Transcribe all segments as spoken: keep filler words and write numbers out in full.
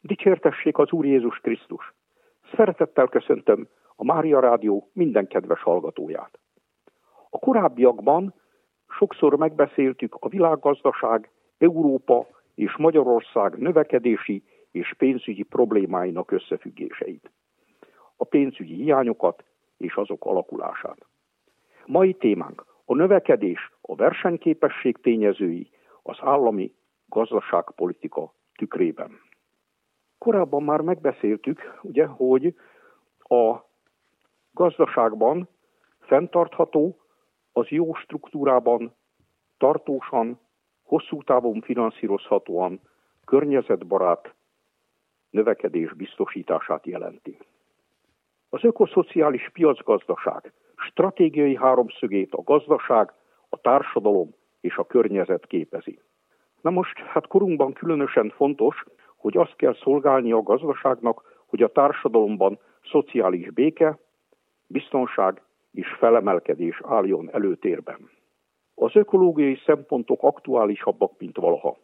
Dicsértessék az Úr Jézus Krisztus! Szeretettel köszöntöm a Mária Rádió minden kedves hallgatóját. A korábbiakban sokszor megbeszéltük a világgazdaság, Európa és Magyarország növekedési és pénzügyi problémáinak összefüggéseit, a pénzügyi hiányokat és azok alakulását. Mai témánk a növekedés, a versenyképesség tényezői az állami gazdaságpolitika tükrében. Korábban már megbeszéltük, ugye, hogy a gazdaságban fenntartható, az jó struktúrában, tartósan, hosszú távon finanszírozhatóan, környezetbarát növekedés biztosítását jelenti. Az ökoszociális piacgazdaság stratégiai háromszögét a gazdaság, a társadalom és a környezet képezi. Na most, hát korunkban különösen fontos, hogy azt kell szolgálni a gazdaságnak, hogy a társadalomban szociális béke, biztonság és felemelkedés álljon előtérben. Az ökológiai szempontok aktuálisabbak, mint valaha.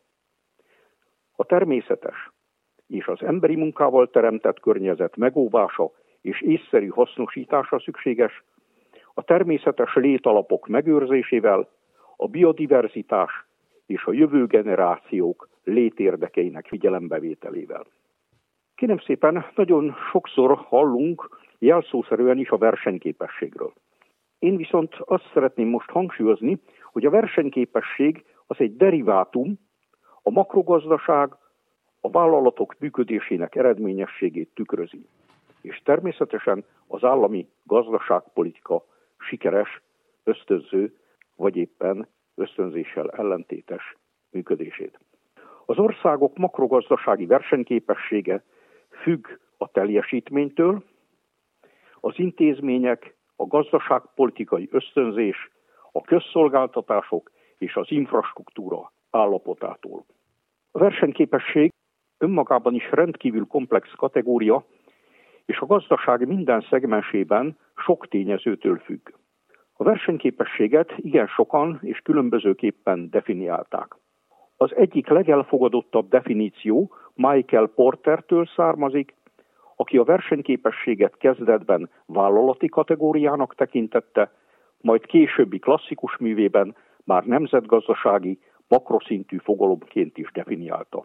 A természetes és az emberi munkával teremtett környezet megóvása és észszerű hasznosítása szükséges, a természetes létalapok megőrzésével, a biodiverzitás és a jövő generációk létérdekeinek figyelembevételével. Kérem szépen, nagyon sokszor hallunk jelszószerűen is a versenyképességről. Én viszont azt szeretném most hangsúlyozni, hogy a versenyképesség az egy derivátum, a makrogazdaság a vállalatok működésének eredményességét tükrözi, és természetesen az állami gazdaságpolitika sikeres, ösztönző, vagy éppen ösztönzéssel ellentétes működését. Az országok makrogazdasági versenyképessége függ a teljesítménytől, az intézmények, a gazdaságpolitikai ösztönzés, a közszolgáltatások és az infrastruktúra állapotától. A versenyképesség önmagában is rendkívül komplex kategória, és a gazdaság minden szegmensében sok tényezőtől függ. A versenyképességet igen sokan és különbözőképpen definiálták. Az egyik legelfogadottabb definíció Michael Portertől származik, aki a versenyképességet kezdetben vállalati kategóriának tekintette, majd későbbi klasszikus művében már nemzetgazdasági, makroszintű fogalomként is definiálta.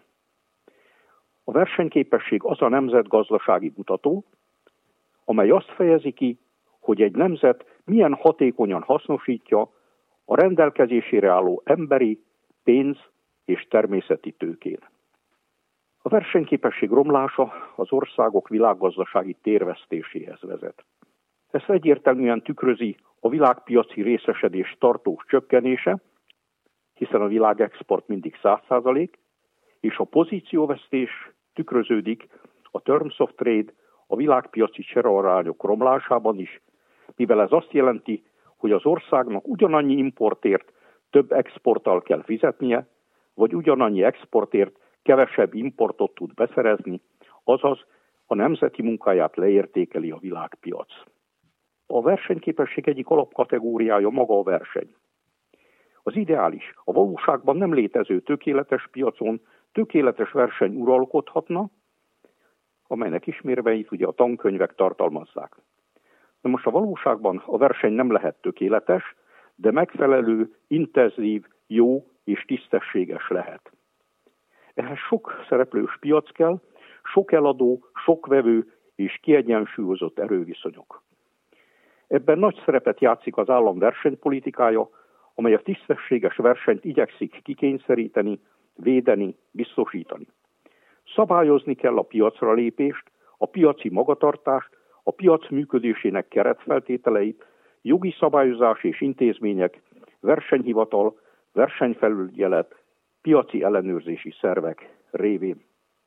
A versenyképesség az a nemzetgazdasági mutató, amely azt fejezi ki, hogy egy nemzet milyen hatékonyan hasznosítja a rendelkezésére álló emberi, pénz és természeti tőkét. A versenyképesség romlása az országok világgazdasági térvesztéséhez vezet. Ezt egyértelműen tükrözi a világpiaci részesedés tartós csökkenése, hiszen a világexport mindig száz százalék, és a pozícióvesztés tükröződik a Terms of Trade, a világpiaci cserearányok romlásában is, mivel ez azt jelenti, hogy az országnak ugyanannyi importért több exporttal kell fizetnie, vagy ugyanannyi exportért kevesebb importot tud beszerezni, azaz a nemzeti munkáját leértékeli a világpiac. A versenyképesség egyik alapkategóriája maga a verseny. Az ideális, a valóságban nem létező tökéletes piacon tökéletes verseny uralkodhatna, amelynek ismérveit ugye a tankönyvek tartalmazzák. Na most a valóságban a verseny nem lehet tökéletes, de megfelelő, intenzív, jó és tisztességes lehet. Ehhez sok szereplős piac kell, sok eladó, sok vevő és kiegyensúlyozott erőviszonyok. Ebben nagy szerepet játszik az állam versenypolitikája, amely a tisztességes versenyt igyekszik kikényszeríteni, védeni, biztosítani. Szabályozni kell a piacra lépést, a piaci magatartást, a piac működésének keretfeltételeit, jogi szabályozás és intézmények, versenyhivatal, versenyfelügyelet, piaci ellenőrzési szervek révén.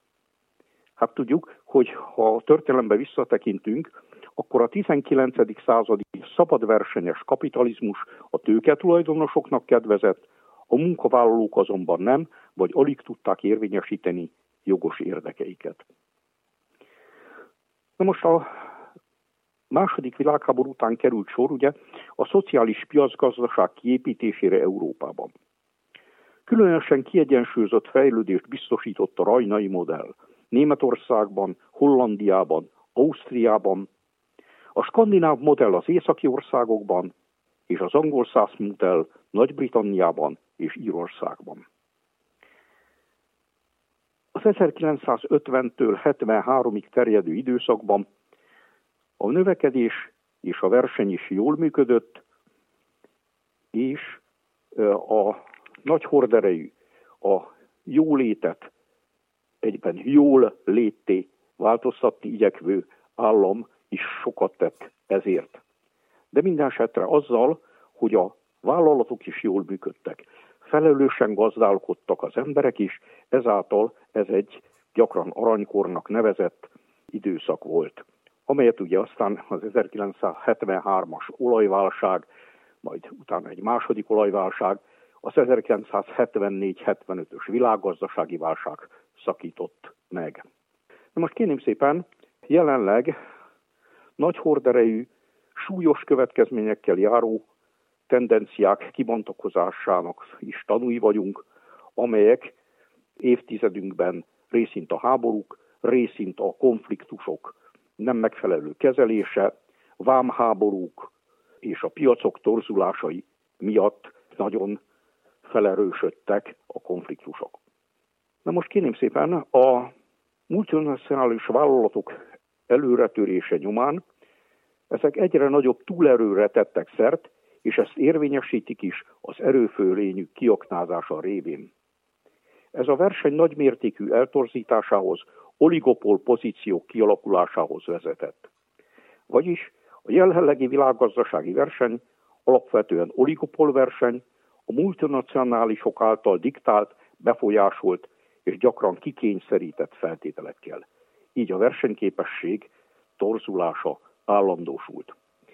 Hát tudjuk, hogy ha a történelembe visszatekintünk, akkor a tizenkilencedik századi szabadversenyes kapitalizmus a tőketulajdonosoknak kedvezett, a munkavállalók azonban nem, vagy alig tudták érvényesíteni jogos érdekeiket. Na most a második világháború után került sor ugye a szociális piacgazdaság kiépítésére Európában. Különösen kiegyensúlyozott fejlődést biztosított a rajnai modell, Németországban, Hollandiában, Ausztriában, a skandináv modell az északi országokban, és az angol-szász modell Nagy-Britanniában és Írországban. Az ezerkilencszázötventől hetvenháromig terjedő időszakban a növekedés és a verseny is jól működött, és a nagy horderejű, a jólétet egyben jól létté változtatni igyekvő állam is sokat tett ezért. De minden esetre azzal, hogy a vállalatok is jól működtek, felelősen gazdálkodtak az emberek is, ezáltal ez egy gyakran aranykornak nevezett időszak volt, amelyet ugye aztán az ezerkilencszázhetvenhármas olajválság, majd utána egy második olajválság, az ezerkilencszázhetvennégy hetvenötös világgazdasági válság szakított meg. Na most kérném szépen, jelenleg nagy horderejű, súlyos következményekkel járó tendenciák kibontakozásának is tanúi vagyunk, amelyek évtizedünkben részint a háborúk, részint a konfliktusok nem megfelelő kezelése, vámháborúk és a piacok torzulásai miatt nagyon felerősödtek a konfliktusok. Na most kérném szépen, a multinacionális vállalatok előretörése nyomán ezek egyre nagyobb túlerőre tettek szert, és ezt érvényesítik is az erőfölényük kiaknázása révén. Ez a verseny nagymértékű eltorzításához, oligopól pozíciók kialakulásához vezetett. Vagyis a jelenlegi világgazdasági verseny alapvetően oligopól verseny, a multinacionálisok által diktált, befolyásolt és gyakran kikényszerített feltételekkel. Így a versenyképesség torzulása állandósult.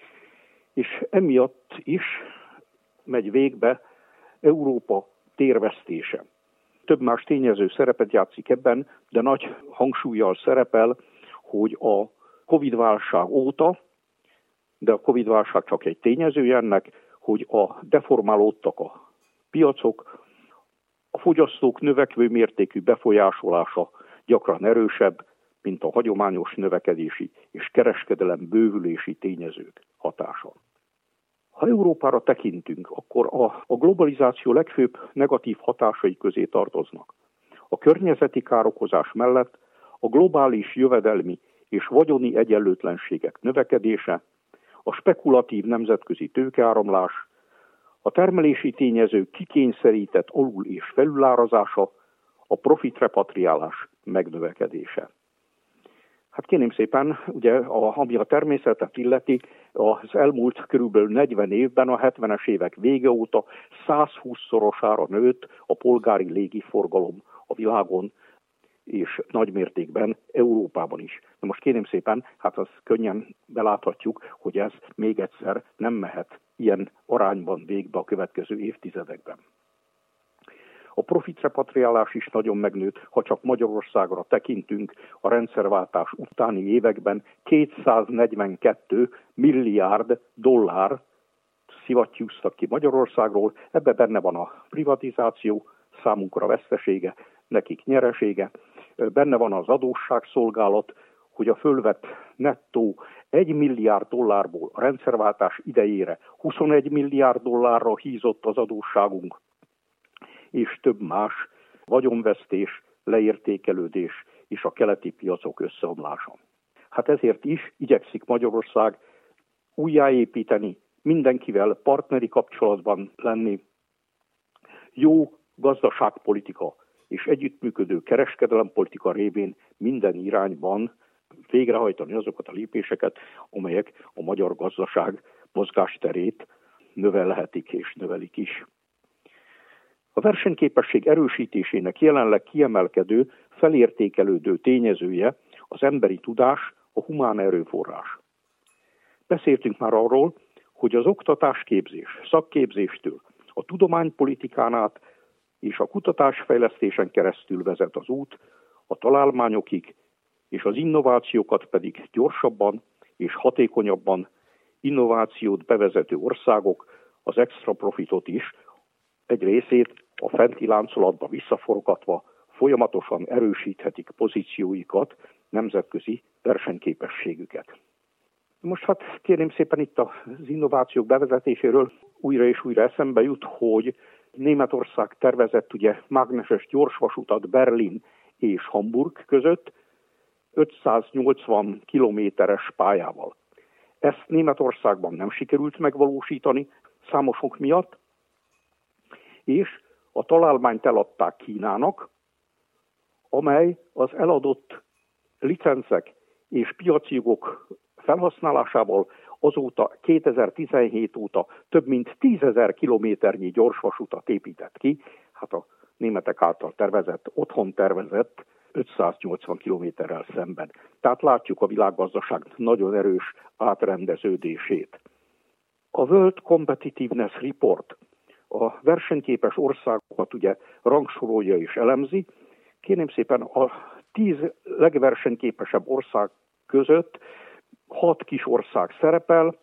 És emiatt is megy végbe Európa térvesztése. Több más tényező szerepet játszik ebben, de nagy hangsúllyal szerepel, hogy a Covid-válság óta, de a Covid-válság csak egy tényezője ennek, hogy a deformálódtak a piacok, a fogyasztók növekvő mértékű befolyásolása gyakran erősebb, mint a hagyományos növekedési és kereskedelem bővülési tényezők hatása. Ha Európára tekintünk, akkor a, a globalizáció legfőbb negatív hatásai közé tartoznak. A környezeti károkozás mellett a globális jövedelmi és vagyoni egyenlőtlenségek növekedése, a spekulatív nemzetközi tőkeáramlás, a termelési tényezők kikényszerített alul- és felülárazása, a profitrepatriálás megnövekedése. Hát kérném szépen, ugye, a, ami a természetet illeti, az elmúlt körülbelül negyven évben, a hetvenes évek vége óta százhúszszorosára nőtt a polgári légiforgalom a világon, és nagymértékben Európában is. Na most kérném szépen, hát azt könnyen beláthatjuk, hogy ez még egyszer nem mehet ilyen arányban végbe a következő évtizedekben. A profitrepatriálás is nagyon megnőtt, ha csak Magyarországra tekintünk, a rendszerváltás utáni években kétszáznegyvenkettő milliárd dollár szivattyúztak ki Magyarországról, ebbe benne van a privatizáció, számunkra vesztesége, nekik nyeresége, benne van az adósságszolgálat, hogy a fölvett nettó egy milliárd dollárból a rendszerváltás idejére huszonegy milliárd dollárra hízott az adósságunk, és több más vagyonvesztés, leértékelődés és a keleti piacok összeomlása. Hát ezért is igyekszik Magyarország újjáépíteni, mindenkivel partneri kapcsolatban lenni, jó gazdaságpolitika és együttműködő kereskedelempolitika révén minden irányban végrehajtani azokat a lépéseket, amelyek a magyar gazdaság mozgásterét növelhetik és növelik is. A versenyképesség erősítésének jelenleg kiemelkedő, felértékelődő tényezője az emberi tudás, a humán erőforrás. Beszéltünk már arról, hogy az oktatásképzés, szakképzéstől, a tudománypolitikán át és a kutatásfejlesztésen keresztül vezet az út a találmányokig, és az innovációkat pedig gyorsabban és hatékonyabban innovációt bevezető országok az extra profitot is egy részét a fenti láncolatba visszaforgatva folyamatosan erősíthetik pozícióikat, nemzetközi versenyképességüket. Most hát kérném szépen itt az innovációk bevezetéséről újra és újra eszembe jut, hogy Németország tervezett ugye mágneses gyorsvasutat Berlin és Hamburg között ötszáznyolcvan kilométeres pályával. Ezt Németországban nem sikerült megvalósítani számosok miatt, és a találmányt eladták Kínának, amely az eladott licencek és piaci jogok felhasználásával azóta kétezer-tizenhét óta több mint tízezer kilométernyi gyorsvasutat épített ki, hát a németek által tervezett, otthon tervezett ötszáznyolcvan kilométerrel szemben. Tehát látjuk a világgazdaság nagyon erős átrendeződését. A World Competitiveness Report a versenyképes országokat ugye rangsorolja és elemzi. Kérném szépen, a tíz legversenyképesebb ország között hat kis ország szerepel,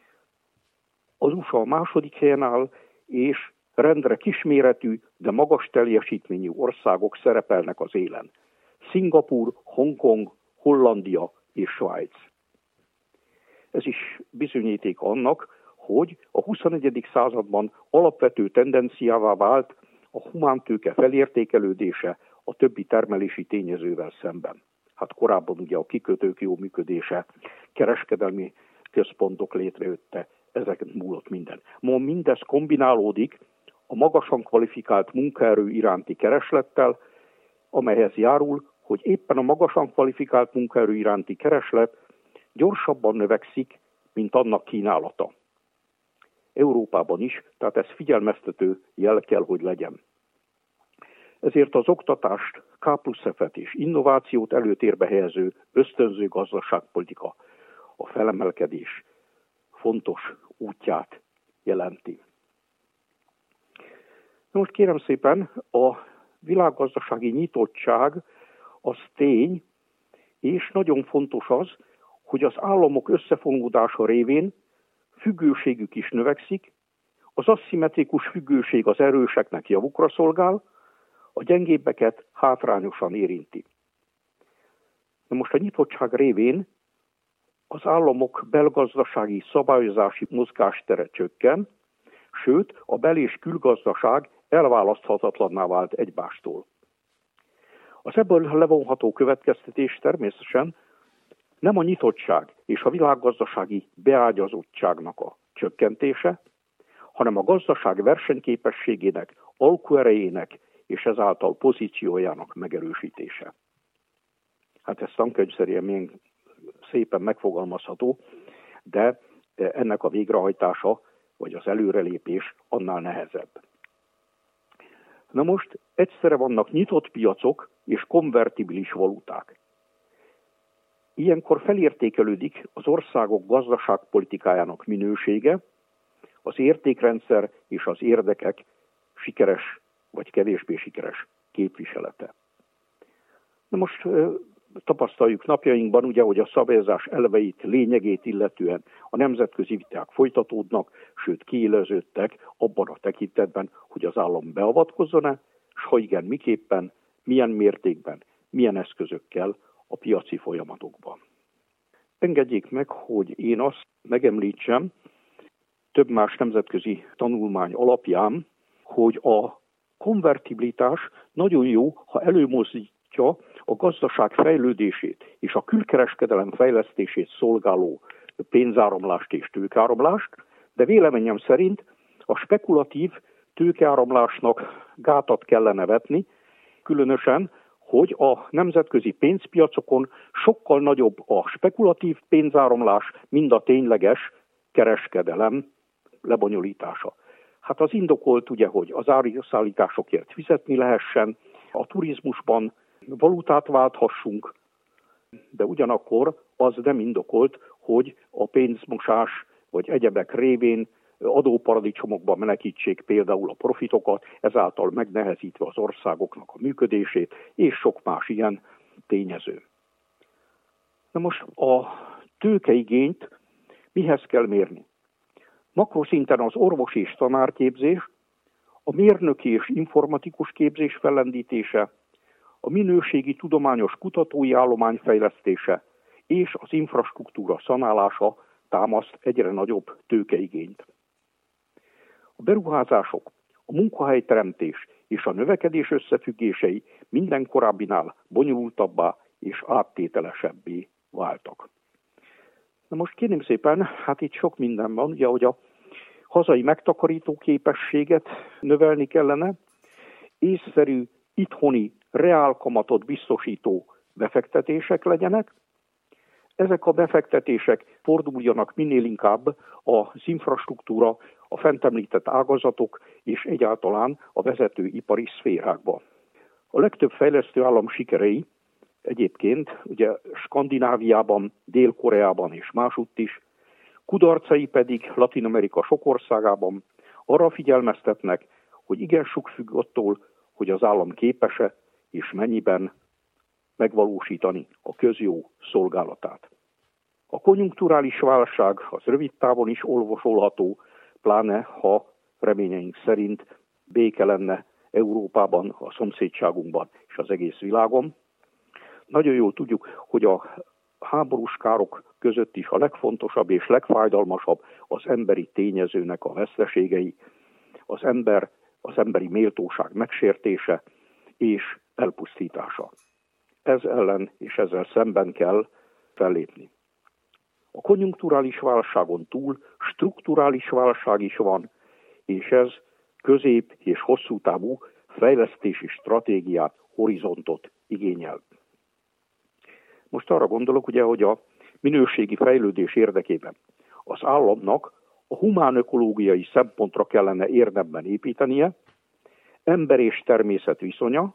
az u es á a második helyen áll, és rendre kisméretű, de magas teljesítményű országok szerepelnek az élen. Szingapúr, Hongkong, Hollandia és Svájc. Ez is bizonyíték annak, hogy a huszonegyedik században alapvető tendenciává vált a humántőke felértékelődése a többi termelési tényezővel szemben. Hát korábban ugye a kikötők jó működése, kereskedelmi központok létrejötte, ezeket múlott minden. Ma mindez kombinálódik a magasan kvalifikált munkaerő iránti kereslettel, amelyhez járul, hogy éppen a magasan kvalifikált munkaerő iránti kereslet gyorsabban növekszik, mint annak kínálata. Európában is, tehát ez figyelmeztető jel kell, hogy legyen. Ezért az oktatást, K plusz F-et és innovációt előtérbe helyező ösztönző gazdaságpolitika a felemelkedés fontos útját jelenti. Most kérem szépen, a világgazdasági nyitottság az tény, és nagyon fontos az, hogy az államok összefonódása révén függőségük is növekszik, az aszimmetrikus függőség az erőseknek javukra szolgál, a gyengébbeket hátrányosan érinti. Na most a nyitottság révén az államok belgazdasági szabályozási mozgástere csökken, sőt a bel- és külgazdaság elválaszthatatlanná vált egymástól. Az ebből levonható következtetés természetesen nem a nyitottság és a világgazdasági beágyazottságnak a csökkentése, hanem a gazdaság versenyképességének, alkuerejének és ezáltal pozíciójának megerősítése. Hát ez tankönyvszerűen milyen szépen megfogalmazható, de ennek a végrehajtása, vagy az előrelépés annál nehezebb. Na most egyszerre vannak nyitott piacok és konvertibilis valuták. Ilyenkor felértékelődik az országok gazdaságpolitikájának minősége, az értékrendszer és az érdekek sikeres vagy kevésbé sikeres képviselete. Na most tapasztaljuk napjainkban, ugye, hogy a szabályozás elveit, lényegét illetően a nemzetközi viták folytatódnak, sőt kiéleződtek abban a tekintetben, hogy az állam beavatkozzon-e, és ha igen, miképpen, milyen mértékben, milyen eszközökkel a piaci folyamatokban. Engedjék meg, hogy én azt megemlítsem több más nemzetközi tanulmány alapján, hogy a konvertibilitás nagyon jó, ha előmozdítja a gazdaság fejlődését és a külkereskedelem fejlesztését szolgáló pénzáramlást és tőkeáramlást, de véleményem szerint a spekulatív tőkeáramlásnak gátat kellene vetni, különösen, hogy a nemzetközi pénzpiacokon sokkal nagyobb a spekulatív pénzáramlás, mint a tényleges kereskedelem lebonyolítása. Hát az indokolt ugye, hogy az áruszállításokért fizetni lehessen, a turizmusban valutát válthassunk, de ugyanakkor az nem indokolt, hogy a pénzmosás vagy egyebek révén adóparadicsomokba menekítsék például a profitokat, ezáltal megnehezítve az országoknak a működését, és sok más ilyen tényező. Na most a tőkeigényt mihez kell mérni? Makroszinten az orvosi és tanárképzés, a mérnöki és informatikus képzés fellendítése, a minőségi tudományos kutatói állomány fejlesztése és az infrastruktúra szanálása támaszt egyre nagyobb tőkeigényt. A beruházások, a munkahelyteremtés és a növekedés összefüggései minden korábbinál bonyolultabbá és áttételesebbé váltak. Na most kérném szépen, hát itt sok minden van, ugye, hogy a hazai megtakarító képességet növelni kellene, észszerű, itthoni reálkamatot biztosító befektetések legyenek. Ezek a befektetések forduljanak minél inkább az infrastruktúra, a fent említett ágazatok és egyáltalán a vezető ipari szférákba. A legtöbb fejlesztő állam sikerei egyébként ugye Skandináviában, Dél-Koreában és másutt is, kudarcai pedig Latin-Amerika sok országában arra figyelmeztetnek, hogy igen sok függ attól, hogy az állam képes-e és mennyiben megvalósítani a közjó szolgálatát. A konjunkturális válság az rövid távon is olvasolható, pláne ha reményeink szerint béke lenne Európában, a szomszédságunkban és az egész világon. Nagyon jól tudjuk, hogy a háborús károk között is a legfontosabb és legfájdalmasabb az emberi tényezőnek a veszteségei, az ember, az emberi méltóság megsértése és elpusztítása. Ez ellen és ezzel szemben kell fellépni. A konjunkturális válságon túl strukturális válság is van, és ez közép- és hosszú távú fejlesztési stratégiát, horizontot igényel. Most arra gondolok, ugye, hogy a minőségi fejlődés érdekében az államnak a humánökológiai szempontra kellene érdemben építenie, ember és természet viszonya,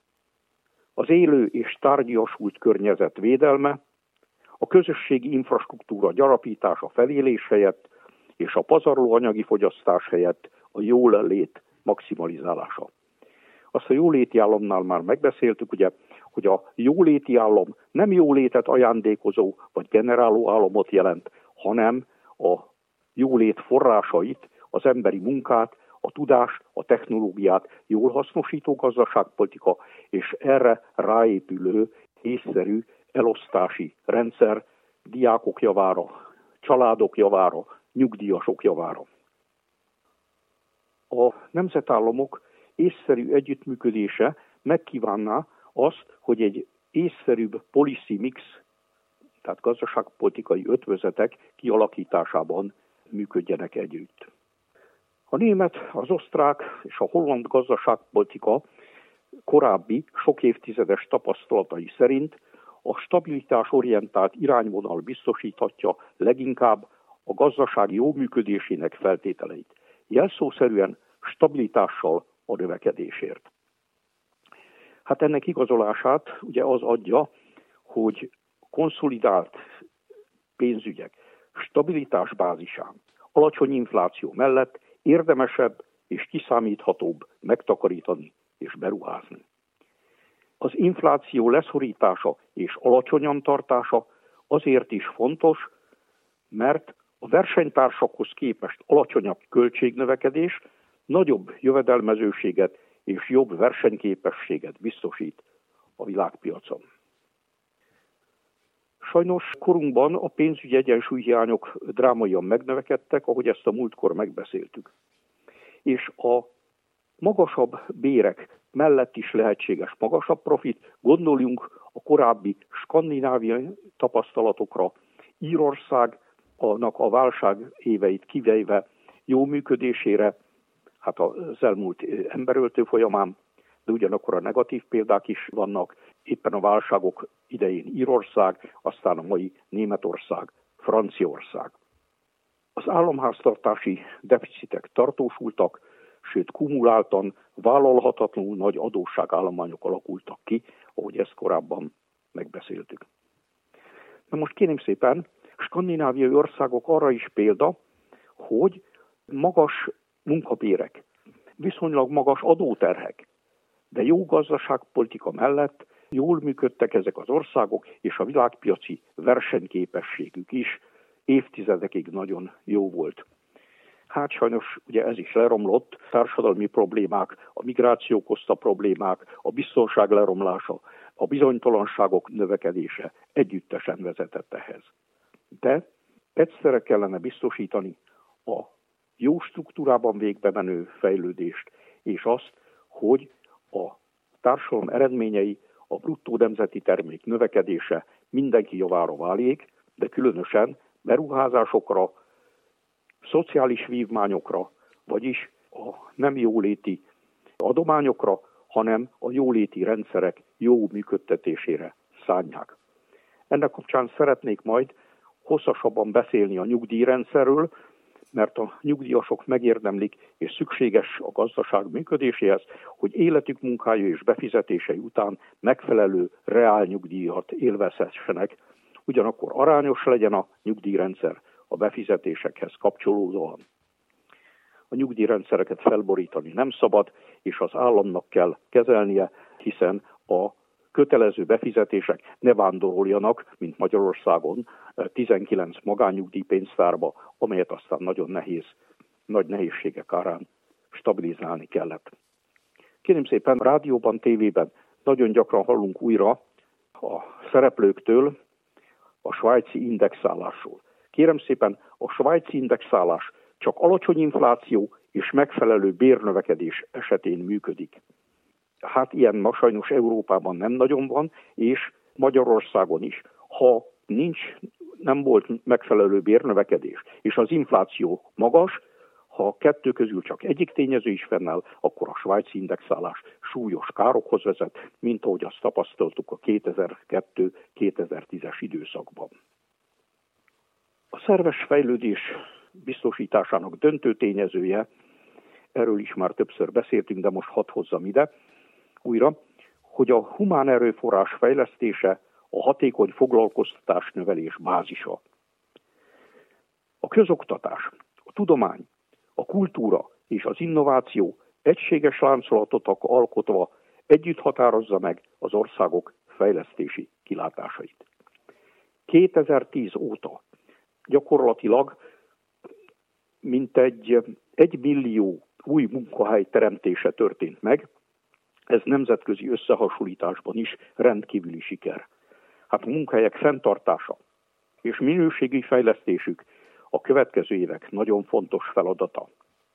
az élő és tárgyasult környezet védelme, a közösségi infrastruktúra gyarapítása felélés helyett, és a pazarló anyagi fogyasztás helyett a jólét maximalizálása. Azt a jóléti államnál már megbeszéltük, ugye, hogy a jóléti állam nem jólétet ajándékozó vagy generáló államot jelent, hanem a jólét forrásait, az emberi munkát, a tudást, a technológiát jól hasznosító gazdaságpolitika, és erre ráépülő észszerű elosztási rendszer diákok javára, családok javára, nyugdíjasok javára. A nemzetállamok észszerű együttműködése megkívánná azt, hogy egy észszerűbb policy mix, tehát gazdaságpolitikai ötvözetek kialakításában működjenek együtt. A német, az osztrák és a holland gazdaságpolitika korábbi sok évtizedes tapasztalatai szerint a stabilitásorientált irányvonal biztosíthatja leginkább a gazdaság jó működésének feltételeit. Jelszószerűen stabilitással a növekedésért. Hát ennek igazolását ugye az adja, hogy konszolidált pénzügyek stabilitás bázisán, alacsony infláció mellett érdemesebb és kiszámíthatóbb megtakarítani és beruházni. Az infláció leszorítása és alacsonyan tartása azért is fontos, mert a versenytársakhoz képest alacsonyabb költségnövekedés nagyobb jövedelmezőséget és jobb versenyképességet biztosít a világpiacon. Sajnos korunkban a pénzügyi egyensúlyhiányok drámaian megnövekedtek, ahogy ezt a múltkor megbeszéltük. És a magasabb bérek mellett is lehetséges magasabb profit, gondoljunk a korábbi skandináviai tapasztalatokra, Írországnak a válság éveit kivéve jó működésére, hát az elmúlt emberöltő folyamán, de ugyanakkor a negatív példák is vannak, éppen a válságok idején Írország, aztán a mai Németország, Franciaország. Az államháztartási deficitek tartósultak, sőt kumuláltan vállalhatatlanul nagy adósságállományok alakultak ki, ahogy ezt korábban megbeszéltük. Na most kérném szépen, skandináviai országok arra is példa, hogy magas munkabérek, viszonylag magas adóterhek, de jó gazdaságpolitika mellett jól működtek ezek az országok, és a világpiaci versenyképességük is évtizedekig nagyon jó volt. Hát sajnos ugye ez is leromlott, társadalmi problémák, a migráció okozta problémák, a biztonság leromlása, a bizonytalanságok növekedése együttesen vezetett ehhez. De egyszerre kellene biztosítani a jó struktúrában végbe menő fejlődést, és azt, hogy a társadalom eredményei, a bruttó nemzeti termék növekedése mindenki javára váljék, de különösen beruházásokra, szociális vívmányokra, vagyis a nem jóléti adományokra, hanem a jóléti rendszerek jó működtetésére szánják. Ennek kapcsán szeretnék majd hosszasabban beszélni a nyugdíjrendszerről, mert a nyugdíjasok megérdemlik, és szükséges a gazdaság működéséhez, hogy életük munkája és befizetései után megfelelő reál nyugdíjat élvezhessenek, ugyanakkor arányos legyen a nyugdíjrendszer a befizetésekhez kapcsolódóan. A nyugdíjrendszereket felborítani nem szabad, és az államnak kell kezelnie, hiszen a kötelező befizetések ne vándoroljanak, mint Magyarországon, tizenkilenc magánnyugdíjpénztárba, amelyet aztán nagyon nehéz, nagy nehézségek árán stabilizálni kellett. Kérem szépen, rádióban, tévében nagyon gyakran hallunk újra a szereplőktől a svájci indexálásról. Kérem szépen, a svájci indexálás csak alacsony infláció és megfelelő bérnövekedés esetén működik. Hát ilyen ma sajnos Európában nem nagyon van, és Magyarországon is. Ha nincs, nem volt megfelelő bérnövekedés, és az infláció magas, ha a kettő közül csak egyik tényező is fennáll, akkor a svájci indexálás súlyos károkhoz vezet, mint ahogy azt tapasztaltuk a kétezer-kettő-kétezer-tízes időszakban. A szerves fejlődés biztosításának döntő tényezője, erről is már többször beszéltünk, de most hadd hozzam ide újra, hogy a humán erőforrás fejlesztése a hatékony foglalkoztatás növelés bázisa. A közoktatás, a tudomány, a kultúra és az innováció egységes láncolatot alkotva együtt határozza meg az országok fejlesztési kilátásait. kétezer-tíz óta gyakorlatilag mintegy egy millió új munkahely teremtése történt meg, ez nemzetközi összehasonlításban is rendkívüli siker. Hát a munkahelyek fenntartása és minőségi fejlesztésük a következő évek nagyon fontos feladata.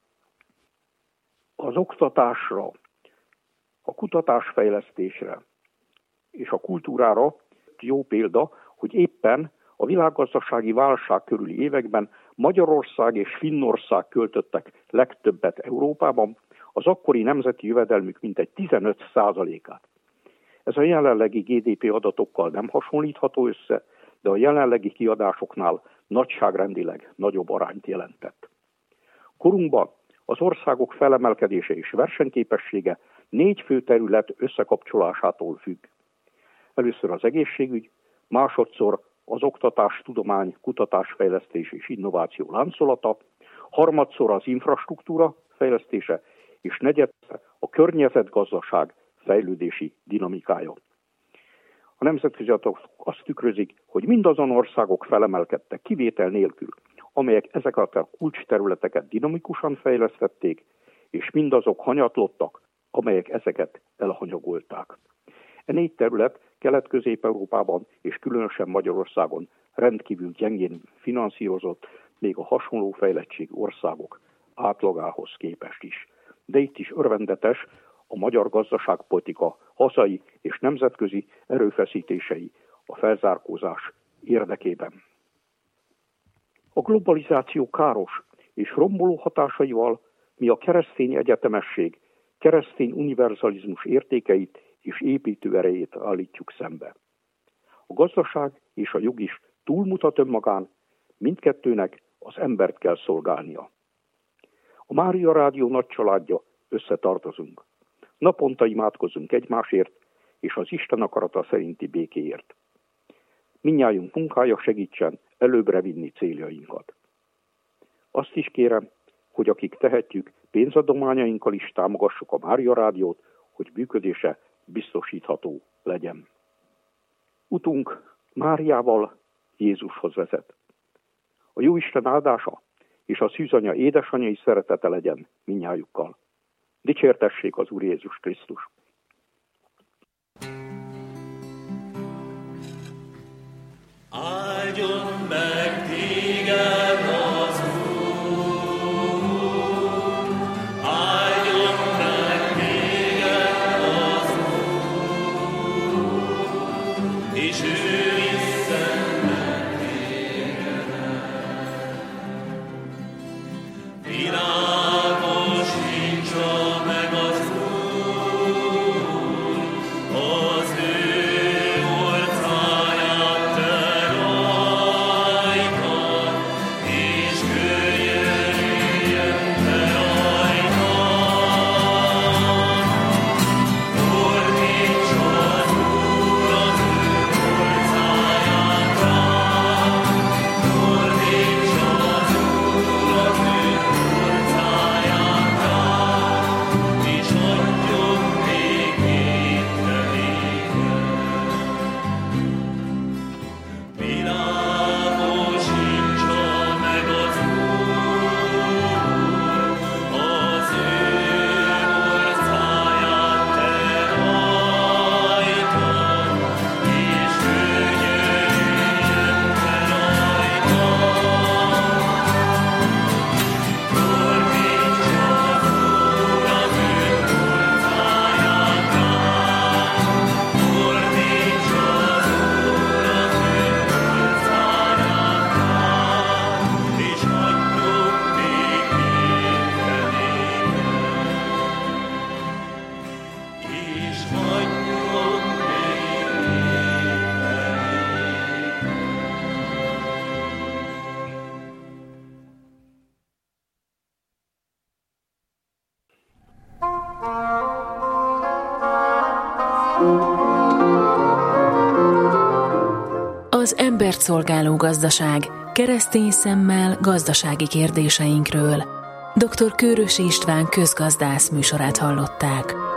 Az oktatásra, a kutatásfejlesztésre és a kultúrára jó példa, hogy éppen a világgazdasági válság körüli években Magyarország és Finnország költöttek legtöbbet Európában, az akkori nemzeti jövedelmük mintegy tizenöt százalékát. Ez a jelenlegi gé dé pé adatokkal nem hasonlítható össze, de a jelenlegi kiadásoknál nagyságrendileg nagyobb arányt jelentett. Korunkban az országok felemelkedése és versenyképessége négy fő terület összekapcsolásától függ. Először az egészségügy, másodszor az oktatás, tudomány, kutatásfejlesztés és innováció láncolata, harmadszor az infrastruktúra fejlesztése, és negyedszer a környezetgazdaság fejlődési dinamikája. A nemzetközi adatok azt tükrözik, hogy mindazon országok felemelkedtek kivétel nélkül, amelyek ezeket a kulcsterületeket dinamikusan fejlesztették, és mindazok hanyatlottak, amelyek ezeket elhanyagolták. E négy terület Kelet-Közép-Európában és különösen Magyarországon rendkívül gyengén finanszírozott, még a hasonló fejlettség országok átlagához képest is. De itt is örvendetes a magyar gazdaságpolitika hazai és nemzetközi erőfeszítései a felzárkózás érdekében. A globalizáció káros és romboló hatásaival mi a keresztény egyetemesség, keresztény univerzalizmus értékeit és építő erejét állítjuk szembe. A gazdaság és a jog is túlmutat önmagán, mindkettőnek az embert kell szolgálnia. A Mária Rádió nagy családja, összetartozunk. Naponta imádkozunk egymásért és az Isten akarata szerinti békéért. Mindnyájunk munkája segítsen előbbre vinni céljainkat. Azt is kérem, hogy akik tehetjük, pénzadományainkkal is támogassuk a Mária Rádiót, hogy működése biztosítható legyen. Utunk Máriával Jézushoz vezet. A Jóisten áldása és a szűzanya édesanyai szeretete legyen mindnyájukkal. Dicsértessék az Úr Jézus Krisztus! Áldjon meg téged az Úr, áldjon meg téged az Úr, és őrizzen meg tégedet. Világosítsa meg az Úr, az ő orcáját te rajtad, és könyörüljön te rajtad. Fordítsa az Úr az ő orcáját rád, fordítsa az Úr az ő orcáját rád, és adjon békét te néked. Világosítsa meg az Úr az ő orcáját te rajtad, és könyörüljön te rajtad. Fordítsa az Úr az ő orcáját rád, fordítsa az Úr az ő orcáját rád, és adjon békét te néked. És adjon békét Az embert szolgáló gazdaság, keresztény szemmel gazdasági kérdéseinkről. doktor Kőrösi István közgazdász műsorát hallották.